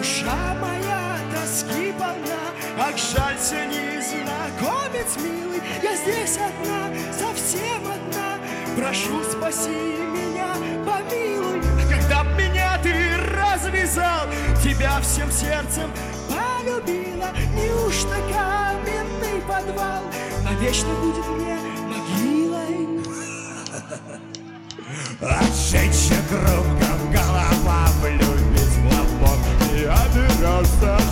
Душа моя тоски полна, ах, жалься, незнакомец милый, я здесь одна, совсем одна. Прошу, спаси меня, помилуй. Когда б меня ты развязал, тебя всем сердцем полюбила, неужто каменный подвал навечно будет мне могилой? Отжечься кругом голова, влюбить в лобок и оберется.